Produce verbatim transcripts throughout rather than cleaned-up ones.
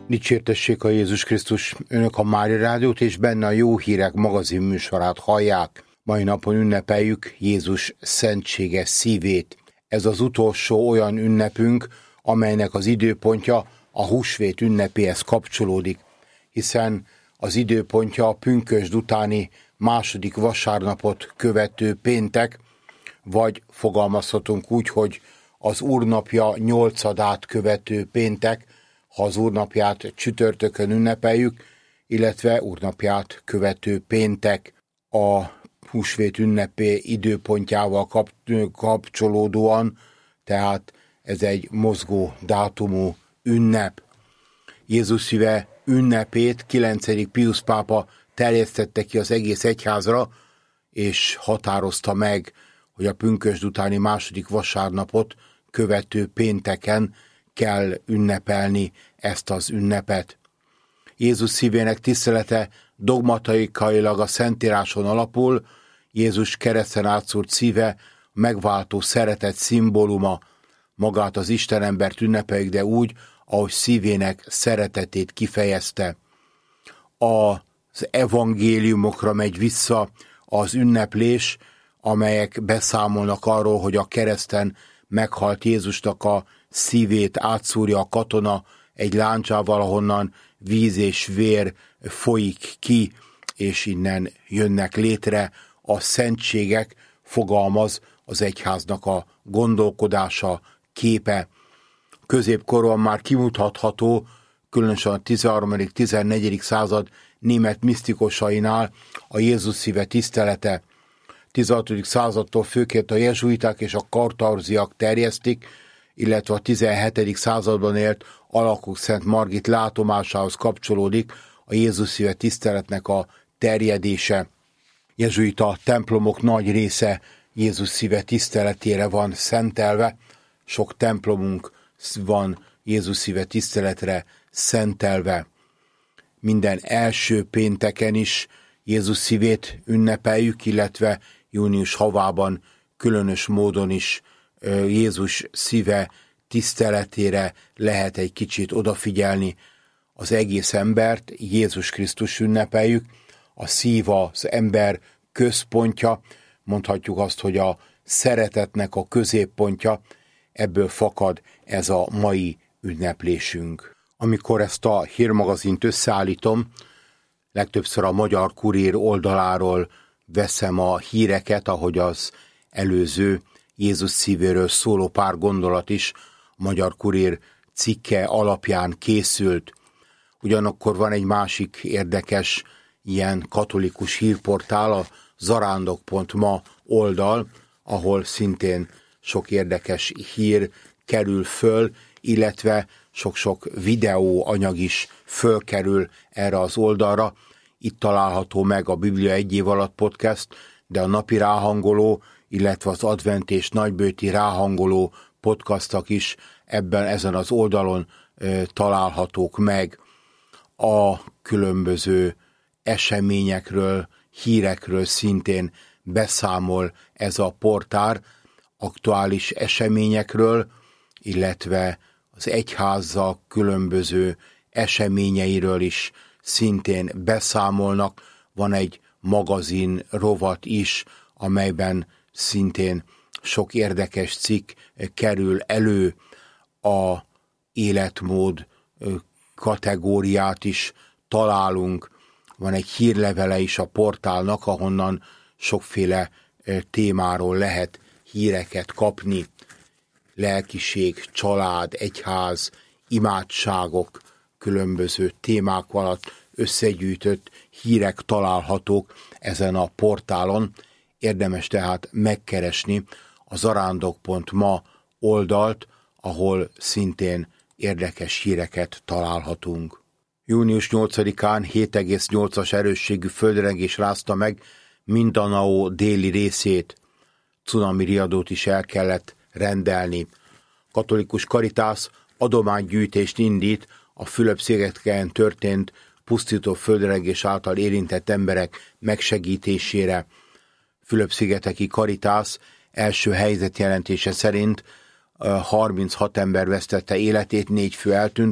Dicsértessék a Jézus Krisztus, önök a Mária Rádiót és benne a Jó Hírek magazin műsorát hallják. Mai napon ünnepeljük Jézus szentséges szívét. Ez az utolsó olyan ünnepünk, amelynek az időpontja a húsvét ünnepéhez kapcsolódik, hiszen az időpontja a pünkösd utáni második vasárnapot követő péntek, vagy fogalmazhatunk úgy, hogy az Úrnapja nyolcadát követő péntek, ha az Úrnapját csütörtökön ünnepeljük, illetve Úrnapját követő péntek a húsvét ünnepé időpontjával kap, kapcsolódóan, tehát ez egy mozgó dátumú ünnep. Jézus szíve ünnepét kilencedik Piusz pápa terjesztette ki az egész egyházra, és határozta meg, hogy a pünkösd utáni második vasárnapot követő pénteken kell ünnepelni ezt az ünnepet. Jézus szívének tisztelete dogmataikailag a Szentíráson alapul, Jézus kereszten átszúrt szíve megváltó szeretet szimbóluma, magát az Istenembert ünnepeljük, de úgy, ahogy szívének szeretetét kifejezte. Az evangéliumokra megy vissza az ünneplés, amelyek beszámolnak arról, hogy a kereszten meghalt Jézusnak a szívét átszúrja a katona egy láncsával, ahonnan víz és vér folyik ki, és innen jönnek létre a szentségek, fogalmaz az egyháznak a gondolkodása, képe. Középkorban már kimutatható, különösen a tizenharmadik-tizennegyedik század német misztikusainál a Jézus szíve tisztelete. tizenhatodik századtól főként a jezsuiták és a kartarziak terjesztik, illetve a tizenhetedik században élt Alakok Szent Margit látomásához kapcsolódik a Jézus szíve tiszteletnek a terjedése. Jezsuita templomok nagy része Jézus szíve tiszteletére van szentelve, sok templomunk van Jézus szíve tiszteletre szentelve. Minden első pénteken is Jézus szívét ünnepeljük, illetve június havában különös módon is Jézus szíve tiszteletére lehet egy kicsit odafigyelni. Az egész embert Jézus Krisztus ünnepeljük, a szív az ember központja, mondhatjuk azt, hogy a szeretetnek a középpontja, ebből fakad ez a mai ünneplésünk. Amikor ezt a hírmagazint összeállítom, legtöbbször a Magyar Kurír oldaláról veszem a híreket, ahogy az előző Jézus szívéről szóló pár gondolat is a Magyar Kurír cikke alapján készült. Ugyanakkor van egy másik érdekes ilyen katolikus hírportál, a zarándok pont ma oldal, ahol szintén sok érdekes hír kerül föl, illetve sok-sok videó anyag is fölkerül erre az oldalra. Itt található meg a Biblia egy év alatt podcast, de a napi ráhangoló, illetve az advent és nagybőti ráhangoló podcastok is ebben ezen az oldalon e, találhatók meg. A különböző eseményekről, hírekről szintén beszámol ez a portál, aktuális eseményekről, illetve az egyházzal különböző eseményeiről is szintén beszámolnak. Van egy magazin rovat is, amelyben szintén sok érdekes cikk kerül elő, a életmód kategóriát is találunk. Van egy hírlevele is a portálnak, ahonnan sokféle témáról lehet híreket kapni. Lelkiség, család, egyház, imádságok, különböző témák alatt összegyűjtött hírek találhatók ezen a portálon. Érdemes tehát megkeresni a zarándok pont ma oldalt, ahol szintén érdekes híreket találhatunk. június nyolcadikán hét egész nyolcas erősségű földrengés rázta meg Mindanao déli részét. Cunami riadót is el kellett rendelni. Katolikus Caritas adománygyűjtést indít a Fülöp-szigeteken történt pusztító földrengés által érintett emberek megsegítésére. Fülöp-szigeteki Caritas első helyzetjelentése szerint harminchat ember vesztette életét, négy fő eltűnt,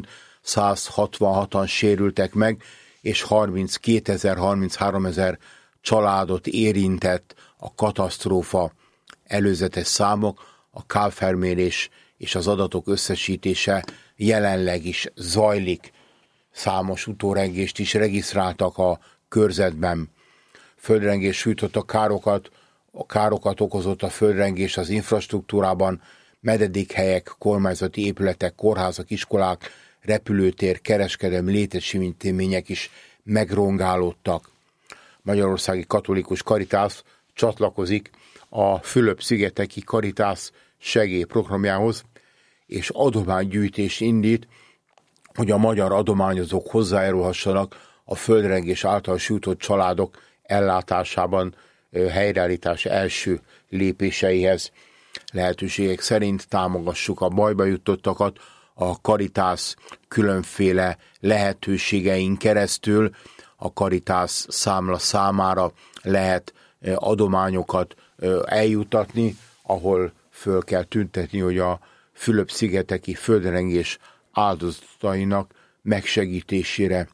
száz hatvanhatan sérültek meg, és harminckétezer, harmincháromezer családot érintett a katasztrófa. Előzetes számok, a kárfelmérés és az adatok összesítése jelenleg is zajlik. Számos utórengést is regisztráltak a körzetben. Földrengés sújtotta károkat, a károkat okozott a földrengés az infrastruktúrában, menedékhelyek, kormányzati épületek, kórházak, iskolák, repülőtér, kereskedelmi létesítmények is megrongálódtak. Magyarországi Katolikus Karitász csatlakozik a Fülöp-szigeteki Karitász segélyprogramjához, és adománygyűjtést indít, hogy a magyar adományozók hozzájárulhassanak a földrengés által sújtott családok ellátásában, helyreállítás első lépéseihez. Lehetőségek szerint támogassuk a bajba jutottakat a Karitász különféle lehetőségein keresztül. A Karitász számla számára lehet adományokat eljutatni, ahol föl kell tüntetni, hogy a Fülöp-szigeteki földrengés áldozatainak megsegítésére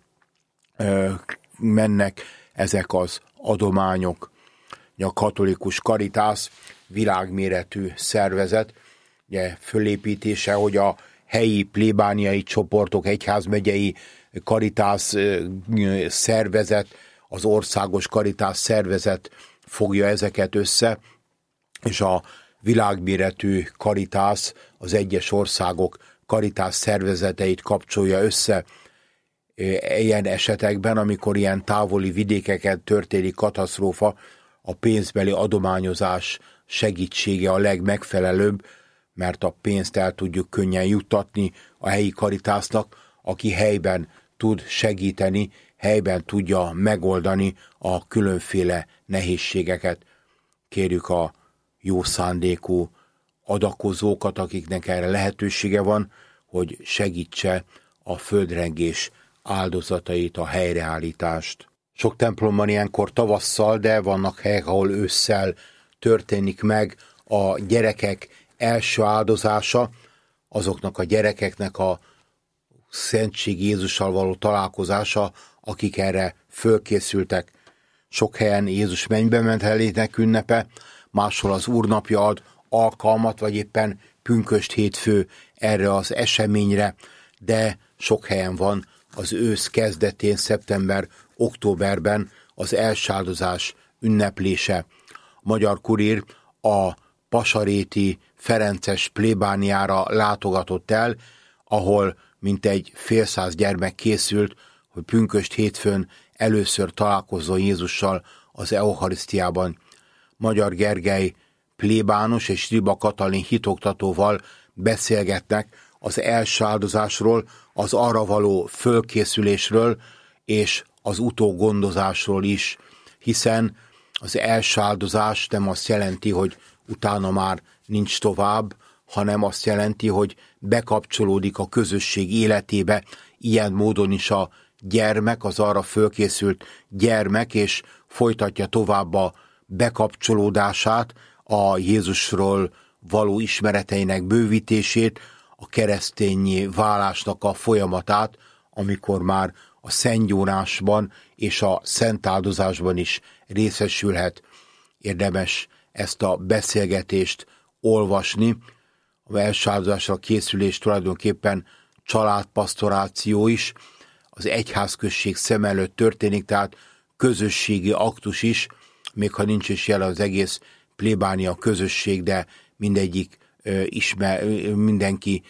mennek ezek az adományok. A Katolikus Karitász világméretű szervezet, ugye fölépítése, hogy a helyi plébániai csoportok, egyházmegyei Karitász szervezet, az országos Karitász szervezet fogja ezeket össze, és a világméretű Karitász az egyes országok Karitász szervezeteit kapcsolja össze. Ilyen esetekben, amikor ilyen távoli vidékeken történik katasztrófa, a pénzbeli adományozás segítsége a legmegfelelőbb, mert a pénzt el tudjuk könnyen juttatni a helyi Karitásznak, aki helyben tud segíteni, helyben tudja megoldani a különféle nehézségeket. Kérjük a jó szándékú adakozókat, akiknek erre lehetősége van, hogy segítse a földrengés áldozatait, a helyreállítást. Sok templomban ilyenkor tavasszal, de vannak helyek, ahol ősszel történik meg a gyerekek első áldozása, azoknak a gyerekeknek a Szentség Jézussal való találkozása, akik erre fölkészültek. Sok helyen Jézus mennybe mentelének ünnepe, máshol az Úrnapja ad alkalmat, vagy éppen pünkösd hétfő erre az eseményre, de sok helyen van az ősz kezdetén, szeptember-októberben az elsáldozás ünneplése. A Magyar Kurír a pasaréti ferences plébániára látogatott el, ahol mintegy fél száz gyermek készült, hogy pünkösd hétfőn először találkozzon Jézussal az eucharisztiában. Magyar Gergely plébános és Riba Katalin hitoktatóval beszélgetnek az első áldozásról, az arra való fölkészülésről és az utógondozásról is, hiszen az első áldozás nem azt jelenti, hogy utána már nincs tovább, hanem azt jelenti, hogy bekapcsolódik a közösség életébe, ilyen módon is a gyermek, az arra fölkészült gyermek, és folytatja tovább a bekapcsolódását, a Jézusról való ismereteinek bővítését, a keresztényi válásnak a folyamatát, amikor már a szentgyónásban és a szentáldozásban is részesülhet. Érdemes ezt a beszélgetést olvasni. A első áldozásra készülés tulajdonképpen családpasztoráció is, az egyházközség szem előtt történik, tehát közösségi aktus is, még ha nincs is jelen az egész plébánia közösség, de mindegyik ismer, mindenki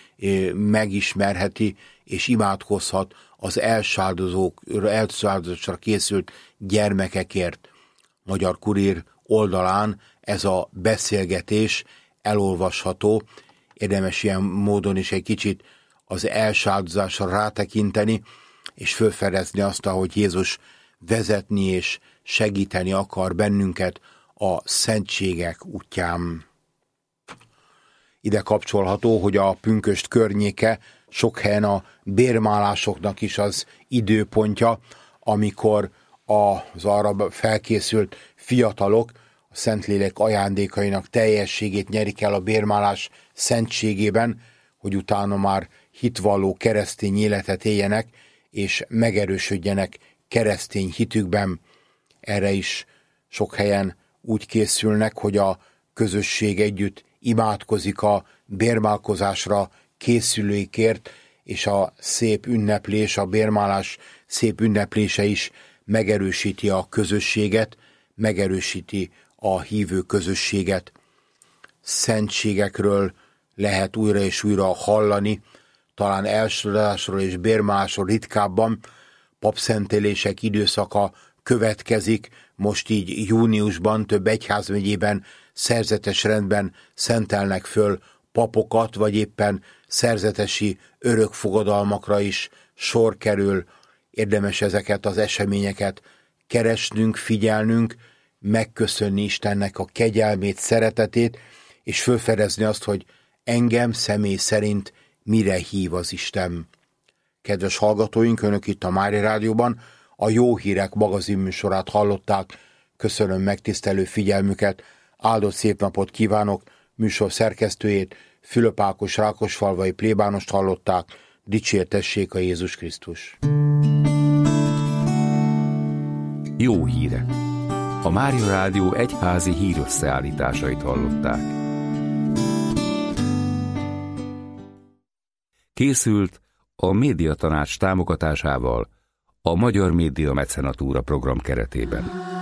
megismerheti és imádkozhat az elsáldozók, elsáldozásra készült gyermekekért. Magyar Kurír oldalán ez a beszélgetés elolvasható, érdemes ilyen módon is egy kicsit az elsáldozásra rátekinteni, és fölfedezni azt, ahogy Jézus vezetni és segíteni akar bennünket a szentségek útján. Ide kapcsolható, hogy a pünkösd környéke sok helyen a bérmálásoknak is az időpontja, amikor az arra felkészült fiatalok a Szentlélek ajándékainak teljességét nyerik el a bérmálás szentségében, hogy utána már hitvalló keresztény életet éljenek, és megerősödjenek keresztény hitükben. Erre is sok helyen úgy készülnek, hogy a közösség együtt imádkozik a bérmálkozásra készülőikért, és a szép ünneplés, a bérmálás szép ünneplése is megerősíti a közösséget, megerősíti a hívő közösséget. Szentségekről lehet újra és újra hallani, talán elsődásról és bérmálásról ritkábban. Papszentélések időszaka következik, most így júniusban több egyházmegyében szerzetes rendben szentelnek föl papokat, vagy éppen szerzetesi örökfogadalmakra is sor kerül. Érdemes ezeket az eseményeket keresnünk, figyelnünk, megköszönni Istennek a kegyelmét, szeretetét, és fölfedezni azt, hogy engem személy szerint mire hív az Isten. Kedves hallgatóink, önök itt a Mária Rádióban a Jó Hírek magazin műsorát hallották. Köszönöm megtisztelő figyelmüket, áldott szép napot kívánok, műsor szerkesztőjét, Fülöp Ákos rákosfalvai plébánost hallották. Dicsértessék a Jézus Krisztus! Jó hírek! A Mária Rádió egyházi hírösszeállításait hallották. Készült a Médiatanács támogatásával a Magyar Média Mecenatúra program keretében.